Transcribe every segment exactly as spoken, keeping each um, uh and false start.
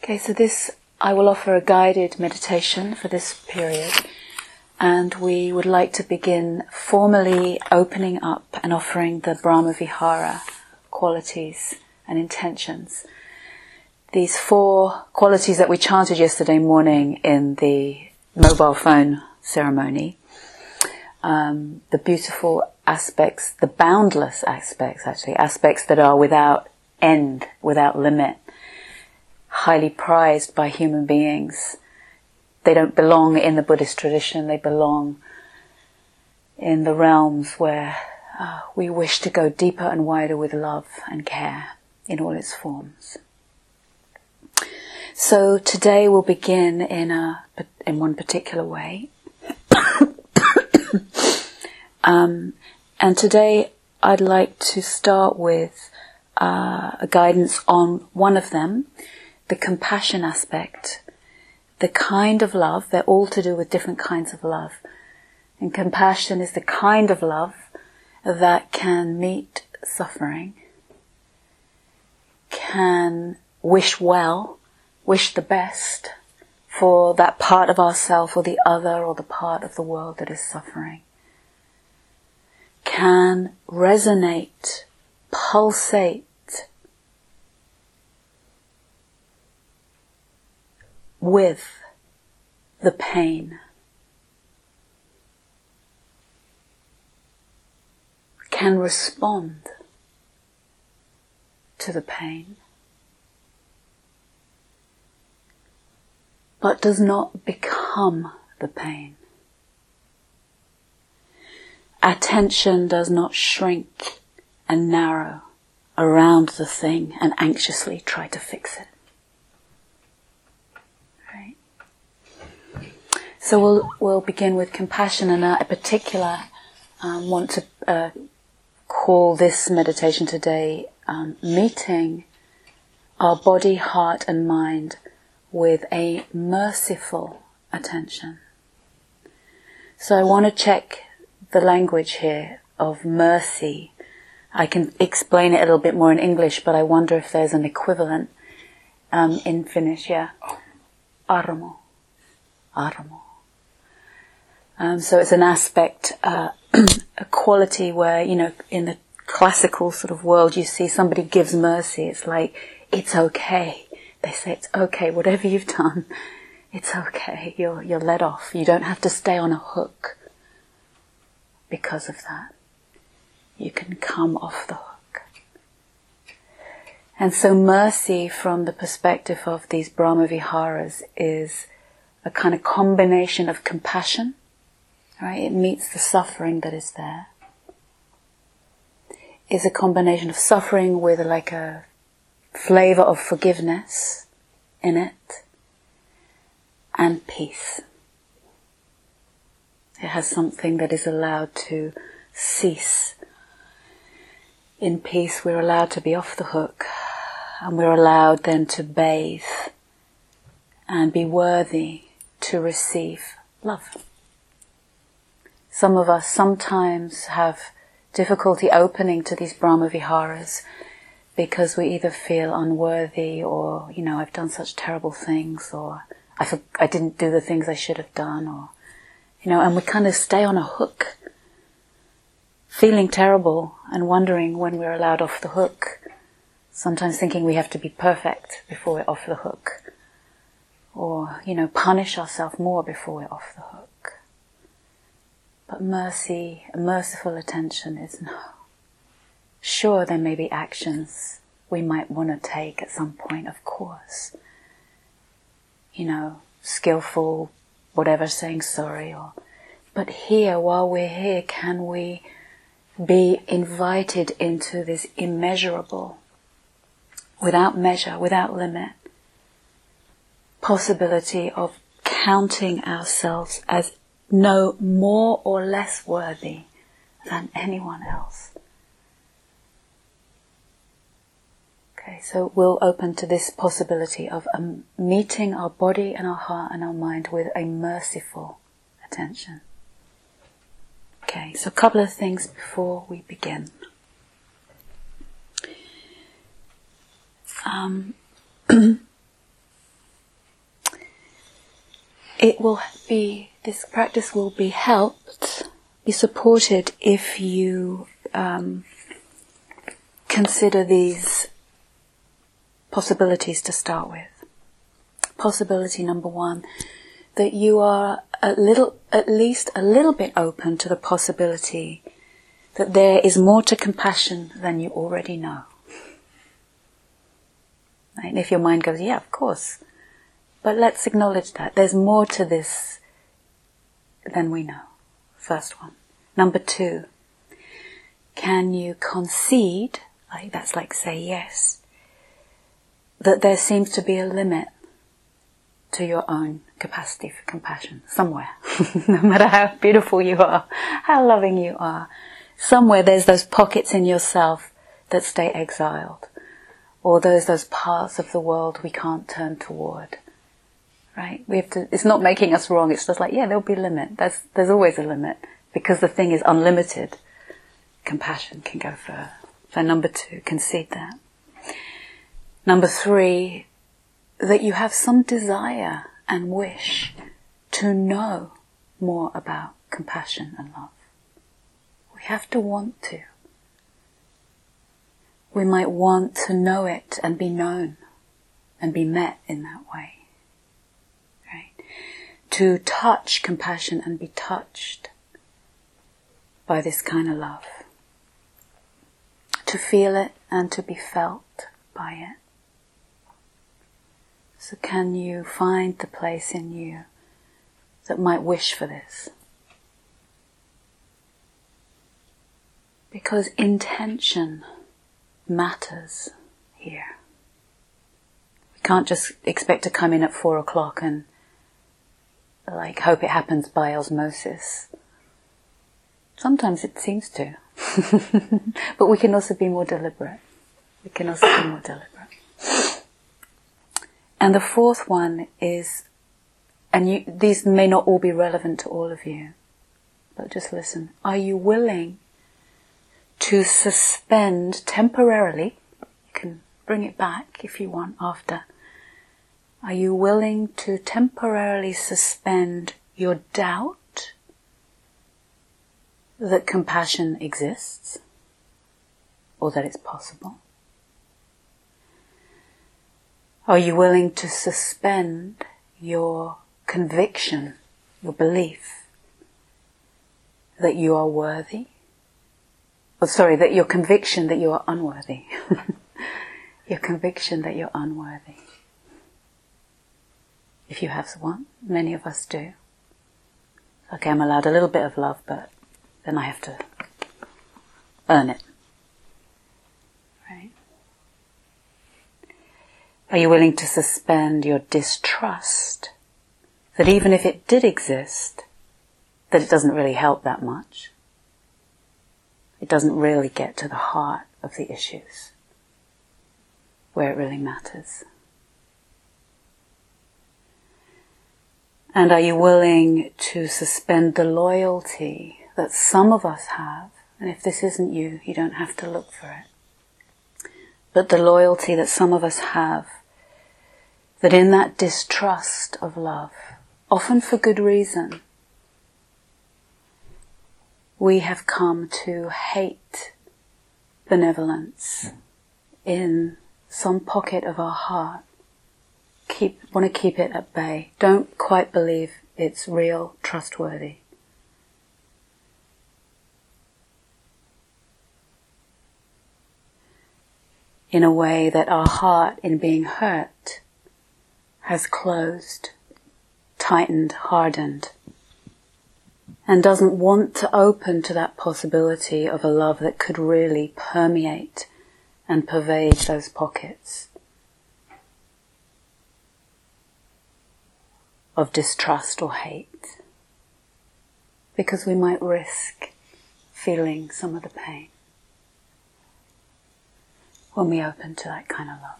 Okay, so this, I will offer a guided meditation for this period, and we would like to begin formally opening up and offering the Brahma Vihara qualities and intentions. These four qualities that we chanted yesterday morning in the mobile phone ceremony, um, the beautiful aspects, the boundless aspects actually, aspects that are without end, without limit, highly prized by human beings. They don't belong in the Buddhist tradition, they belong in the realms where uh, we wish to go deeper and wider with love and care in all its forms. So today we'll begin in a in one particular way. um, and today I'd like to start with uh, a guidance on one of them, the compassion aspect, the kind of love. They're all to do with different kinds of love. And compassion is the kind of love that can meet suffering, can wish well, wish the best for that part of ourself or the other or the part of the world that is suffering, can resonate, pulsate with the pain, can respond to the pain, but does not become the pain. Attention does not shrink and narrow around the thing and anxiously try to fix it. Right? So we'll we'll begin with compassion, and I in particular um, want to uh, call this meditation today um, meeting our body, heart and mind with a merciful attention. So I want to check the language here of mercy. I can explain it a little bit more in English, but I wonder if there's an equivalent um, in Finnish. Yeah, armo, armo. Um, so it's an aspect, uh, a quality where, you know, in the classical sort of world, you see somebody gives mercy. It's like, it's okay. They say it's okay, whatever you've done, it's okay. You're you're let off. You don't have to stay on a hook because of that. You can come off the hook. And so mercy from the perspective of these Brahma Viharas is a kind of combination of compassion, right? It meets the suffering that is there. It's a combination of suffering with like a flavor of forgiveness in it, and peace. It has something that is allowed to cease. In peace we're allowed to be off the hook, and we're allowed then to bathe and be worthy to receive love. Some of us sometimes have difficulty opening to these Brahma Viharas because we either feel unworthy, or, you know, I've done such terrible things, or I, for- I didn't do the things I should have done, or, you know, and we kind of stay on a hook, feeling terrible and wondering when we're allowed off the hook, sometimes thinking we have to be perfect before we're off the hook, or, you know, punish ourselves more before we're off the hook. But mercy, a merciful attention is no. Sure, there may be actions we might want to take at some point, of course. You know, skillful, whatever, saying sorry. Or, but here, while we're here, can we be invited into this immeasurable, without measure, without limit, possibility of counting ourselves as no more or less worthy than anyone else. Okay, so we'll open to this possibility of um, meeting our body and our heart and our mind with a merciful attention. Okay, so a couple of things before we begin. Um, it will be, this practice will be helped, be supported if you um, consider these possibilities to start with. Possibility number one, that you are a little, at least a little bit open to the possibility that there is more to compassion than you already know. Right? And if your mind goes, yeah, of course, but let's acknowledge that there's more to this than we know. First one. Number two, can you concede, like that's like say yes, that there seems to be a limit to your own capacity for compassion somewhere. No matter how beautiful you are, how loving you are, somewhere there's those pockets in yourself that stay exiled, or there's those parts of the world we can't turn toward. Right? We have to. It's not making us wrong. It's just like, yeah, there'll be a limit. There's there's always a limit because the thing is unlimited. Compassion can go further. So number two, concede that. Number three, that you have some desire and wish to know more about compassion and love. We have to want to. We might want to know it and be known and be met in that way. Right? To touch compassion and be touched by this kind of love. To feel it and to be felt by it. So can you find the place in you that might wish for this? Because intention matters here. We can't just expect to come in at four o'clock and like hope it happens by osmosis. Sometimes it seems to. But we can also be more deliberate. We can also be more deliberate. And the fourth one is, and you, these may not all be relevant to all of you, but just listen. Are you willing to suspend temporarily, you can bring it back if you want after, are you willing to temporarily suspend your doubt that compassion exists or that it's possible? Are you willing to suspend your conviction, your belief that you are worthy? Oh, sorry, that your conviction that you are unworthy. Your conviction that you're unworthy. If you have one, many of us do. Okay, I'm allowed a little bit of love, but then I have to earn it. Right? Are you willing to suspend your distrust that even if it did exist, that it doesn't really help that much? It doesn't really get to the heart of the issues, where it really matters. And are you willing to suspend the loyalty that some of us have? And if this isn't you, you don't have to look for it. But the loyalty that some of us have, that in that distrust of love, often for good reason, we have come to hate benevolence in some pocket of our heart. Keep, want to keep it at bay. Don't quite believe it's real, trustworthy. In a way that our heart, in being hurt, has closed, tightened, hardened, and doesn't want to open to that possibility of a love that could really permeate and pervade those pockets of distrust or hate, because we might risk feeling some of the pain when we open to that kind of love.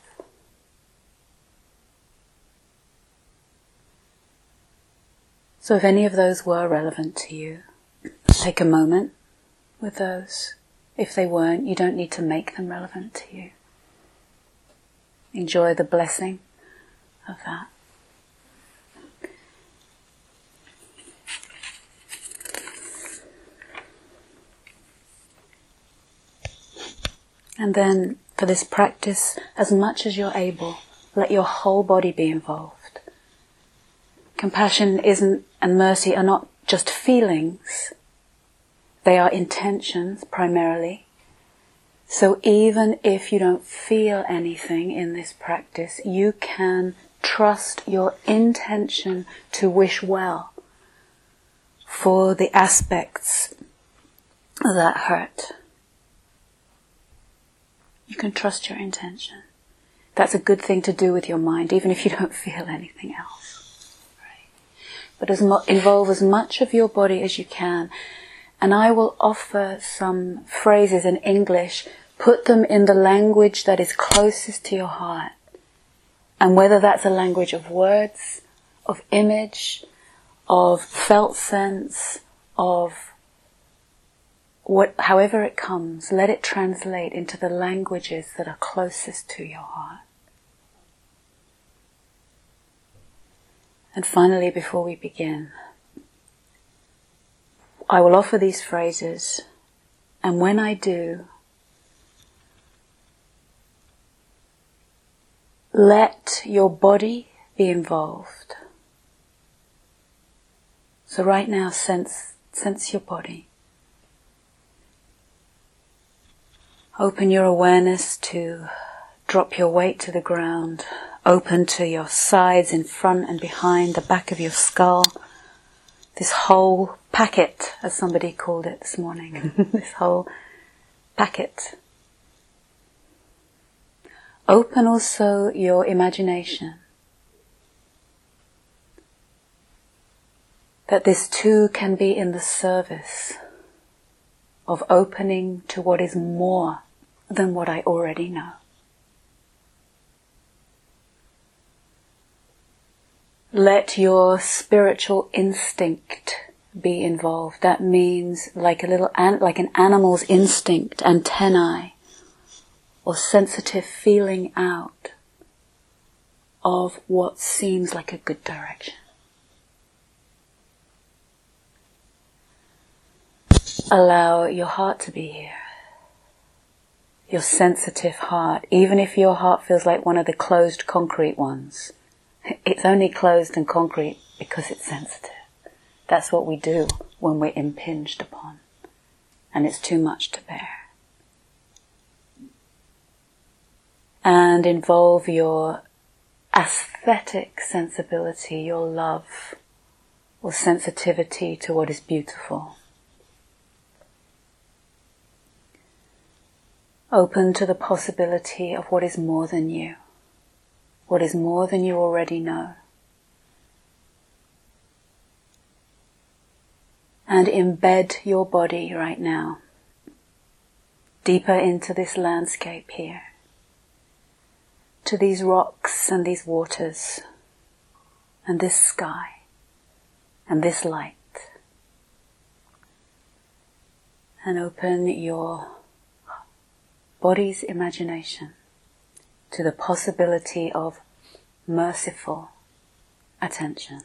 So if any of those were relevant to you, take a moment with those. If they weren't, you don't need to make them relevant to you. Enjoy the blessing of that. And then for this practice, as much as you're able, let your whole body be involved. Compassion isn't, and mercy are not just feelings. They are intentions primarily. So even if you don't feel anything in this practice, you can trust your intention to wish well for the aspects that hurt. You can trust your intention. That's a good thing to do with your mind, even if you don't feel anything else. Right? But as mo- involve as much of your body as you can. And I will offer some phrases in English. Put them in the language that is closest to your heart. And whether that's a language of words, of image, of felt sense, of what, however it comes, let it translate into the languages that are closest to your heart. And finally, before we begin, I will offer these phrases, and when I do, let your body be involved. So right now, sense, sense your body. Open your awareness to drop your weight to the ground. Open to your sides, in front and behind, the back of your skull. This whole packet, as somebody called it this morning. This whole packet. Open also your imagination. That this too can be in the service of opening to what is more than what I already know. Let your spiritual instinct be involved. That means like a little ant, like an animal's instinct, antennae, or sensitive feeling out of what seems like a good direction. Allow your heart to be here. Your sensitive heart, even if your heart feels like one of the closed concrete ones. It's only closed and concrete because it's sensitive. That's what we do when we're impinged upon, and it's too much to bear. And involve your aesthetic sensibility, your love or sensitivity to what is beautiful. Open to the possibility of what is more than you, what is more than you already know. And embed your body right now deeper into this landscape here, to these rocks and these waters and this sky and this light. And open your body's imagination to the possibility of merciful attention.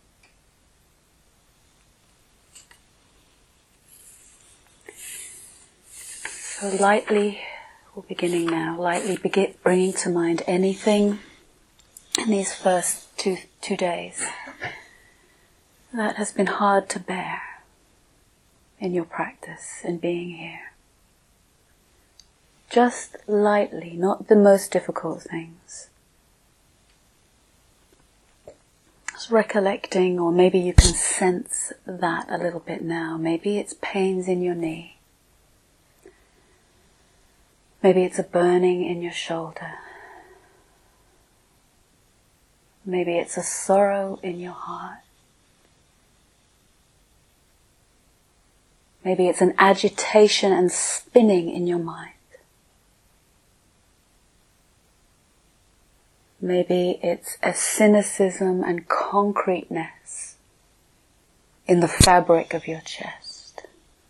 So lightly, we're beginning now, lightly begin, bringing to mind anything in these first two, two days that has been hard to bear in your practice and being here. Just lightly, not the most difficult things. Just recollecting, or maybe you can sense that a little bit now. Maybe it's pains in your knee. Maybe it's a burning in your shoulder. Maybe it's a sorrow in your heart. Maybe it's an agitation and spinning in your mind. Maybe it's a cynicism and concreteness in the fabric of your chest.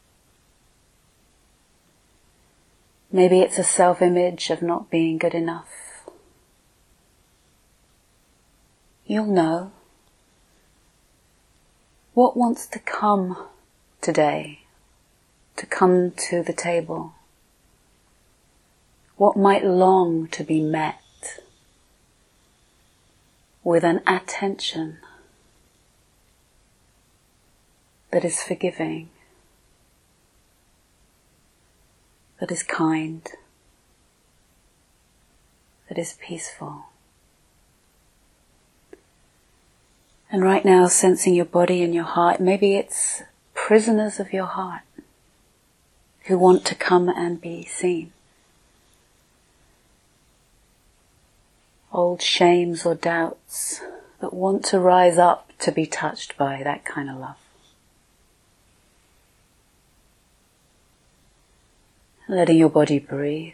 Maybe it's a self-image of not being good enough. You'll know what wants to come today, to come to the table. what might long to be met with an attention that is forgiving, that is kind, that is peaceful. And right now, sensing your body and your heart, maybe it's prisoners of your heart who want to come and be seen. Old shames or doubts that want to rise up to be touched by that kind of love. Letting your body breathe.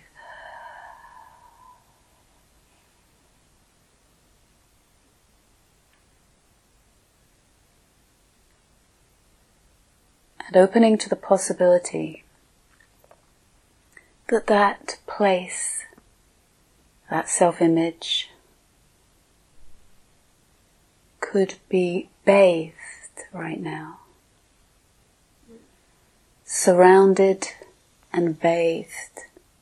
And opening to the possibility that that place, that self-image, could be bathed right now, surrounded and bathed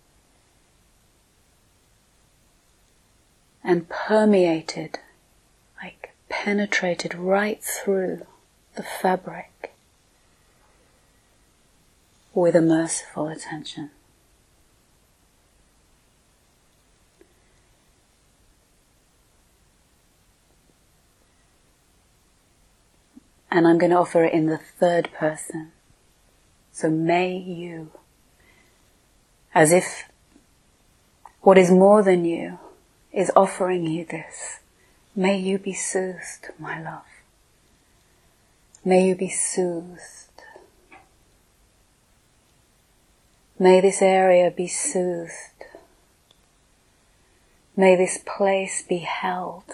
and permeated, like penetrated right through the fabric with a merciful attention. And I'm going to offer it in the third person. So may you, as if what is more than you is offering you this, may you be soothed, my love. May you be soothed. May this area be soothed. May this place be held.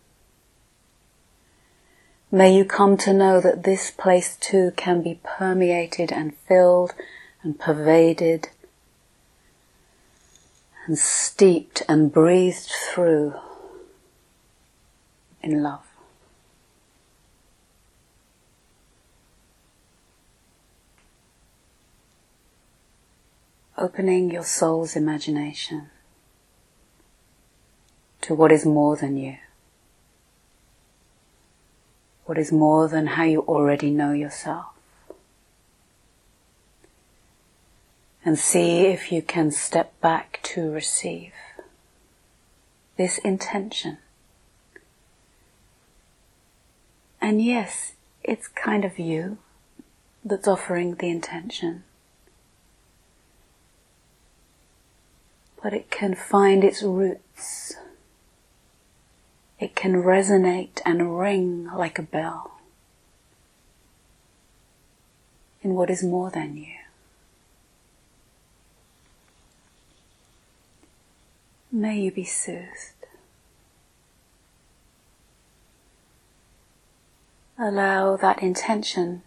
May you come to know that this place too can be permeated and filled and pervaded and steeped and breathed through in love. Opening your soul's imagination to what is more than you. What is more than how you already know yourself. And see if you can step back to receive this intention. And yes, it's kind of you that's offering the intention. But it can find its roots. It can resonate and ring like a bell in what is more than you. May you be soothed. Allow that intention,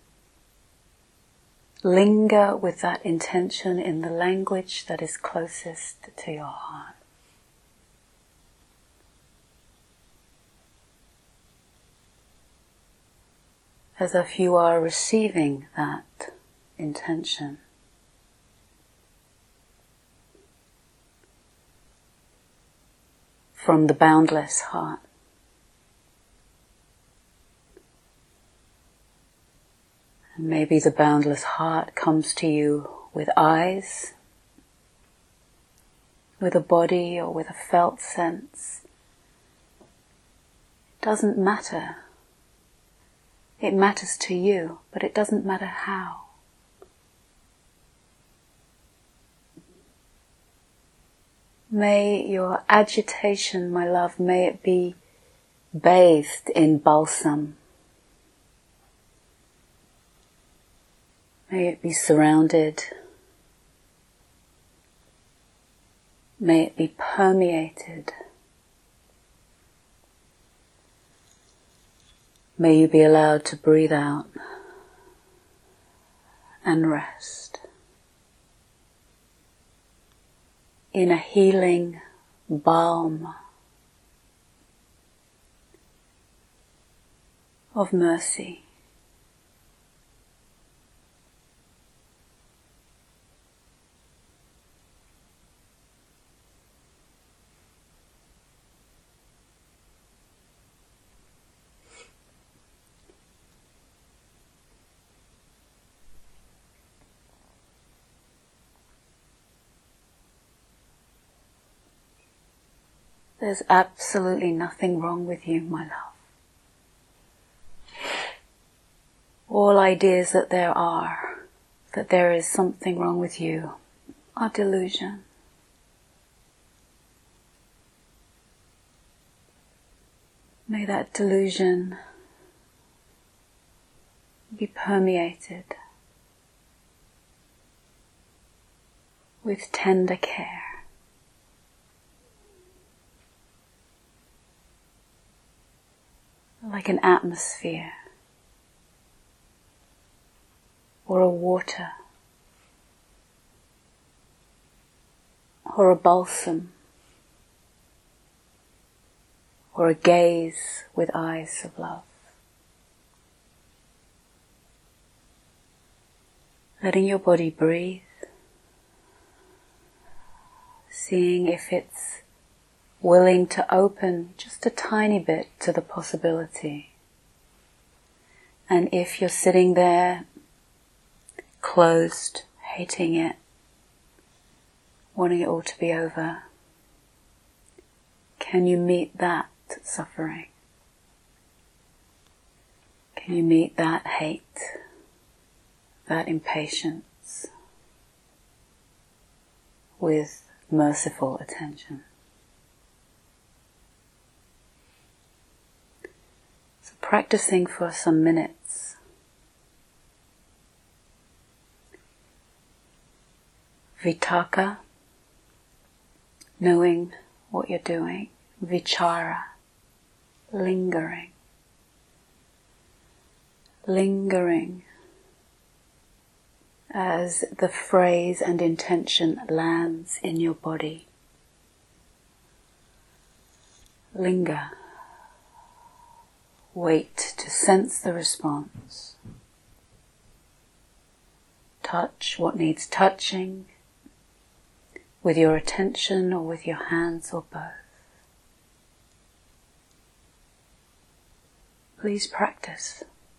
linger with that intention in the language that is closest to your heart. As if you are receiving that intention. From the boundless heart. And maybe the boundless heart comes to you with eyes, with a body or with a felt sense. It doesn't matter. It matters to you, but it doesn't matter how. May your agitation, my love, may it be bathed in balsam. May it be surrounded. May it be permeated. May you be allowed to breathe out and rest in a healing balm of mercy. There's absolutely nothing wrong with you, my love. All ideas that there are, that there is something wrong with you, are delusion. May that delusion be permeated with tender care. Like an atmosphere or a water or a balsam or a gaze with eyes of love. Letting your body breathe, seeing if it's willing to open just a tiny bit to the possibility. And if you're sitting there closed, hating it, wanting it all to be over, can you meet that suffering? Can you meet that hate, that impatience with merciful attention? So practicing for some minutes. Vitaka, knowing what you're doing. Vichara, lingering. Lingering as the phrase and intention lands in your body. Linger. Wait to sense the response. Touch what needs touching with your attention or with your hands or both. Please practice.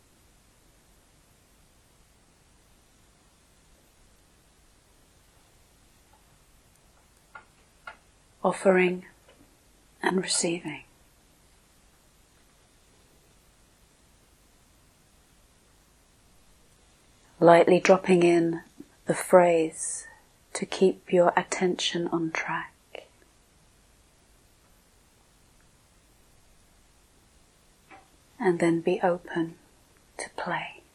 Offering and receiving. Lightly dropping in the phrase to keep your attention on track. And then be open to play.